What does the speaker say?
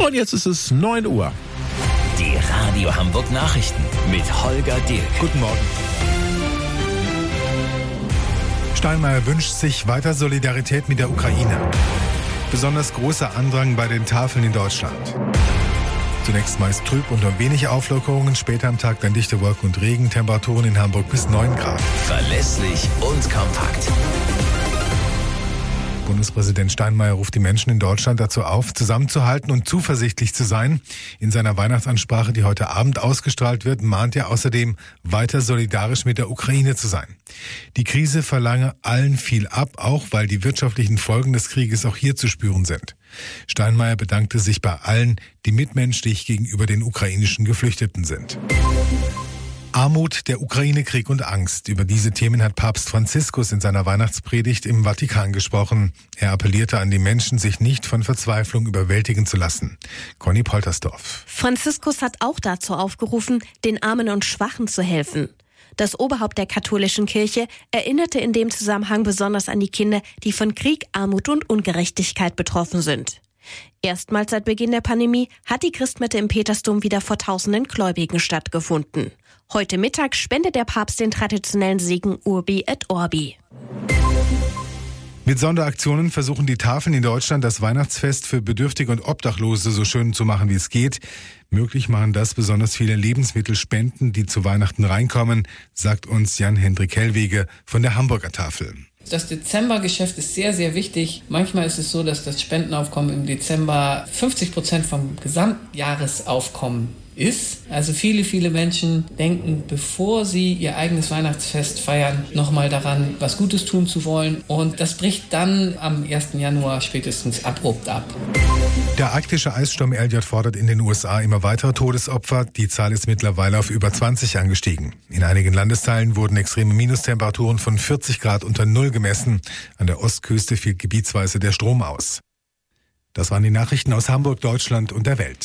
Und jetzt ist es 9 Uhr. Die Radio Hamburg Nachrichten mit Holger Dilk. Guten Morgen. Steinmeier wünscht sich weiter Solidarität mit der Ukraine. Besonders großer Andrang bei den Tafeln in Deutschland. Zunächst meist trüb und nur wenig Auflockerungen, später am Tag dann dichte Wolken und Regen, Temperaturen in Hamburg bis 9 Grad. Verlässlich und kompakt. Bundespräsident Steinmeier ruft die Menschen in Deutschland dazu auf, zusammenzuhalten und zuversichtlich zu sein. In seiner Weihnachtsansprache, die heute Abend ausgestrahlt wird, mahnt er außerdem, weiter solidarisch mit der Ukraine zu sein. Die Krise verlange allen viel ab, auch weil die wirtschaftlichen Folgen des Krieges auch hier zu spüren sind. Steinmeier bedankte sich bei allen, die mitmenschlich gegenüber den ukrainischen Geflüchteten sind. Armut, der Ukraine-Krieg und Angst. Über diese Themen hat Papst Franziskus in seiner Weihnachtspredigt im Vatikan gesprochen. Er appellierte an die Menschen, sich nicht von Verzweiflung überwältigen zu lassen. Conny Poltersdorf. Franziskus hat auch dazu aufgerufen, den Armen und Schwachen zu helfen. Das Oberhaupt der katholischen Kirche erinnerte in dem Zusammenhang besonders an die Kinder, die von Krieg, Armut und Ungerechtigkeit betroffen sind. Erstmals seit Beginn der Pandemie hat die Christmette im Petersdom wieder vor tausenden Gläubigen stattgefunden. Heute Mittag spendet der Papst den traditionellen Segen Urbi et Orbi. Mit Sonderaktionen versuchen die Tafeln in Deutschland das Weihnachtsfest für Bedürftige und Obdachlose so schön zu machen, wie es geht. Möglich machen das besonders viele Lebensmittelspenden, die zu Weihnachten reinkommen, sagt uns Jan-Hendrik Hellwege von der Hamburger Tafel. Das Dezembergeschäft ist sehr, sehr wichtig. Manchmal ist es so, dass das Spendenaufkommen im Dezember 50% vom Gesamtjahresaufkommen ist. Also viele Menschen denken, bevor sie ihr eigenes Weihnachtsfest feiern, nochmal daran, was Gutes tun zu wollen. Und das bricht dann am 1. Januar spätestens abrupt ab. Der arktische Eissturm Elliott fordert in den USA immer weitere Todesopfer. Die Zahl ist mittlerweile auf über 20 angestiegen. In einigen Landesteilen wurden extreme Minustemperaturen von 40 Grad unter Null gemessen. An der Ostküste fiel gebietsweise der Strom aus. Das waren die Nachrichten aus Hamburg, Deutschland und der Welt.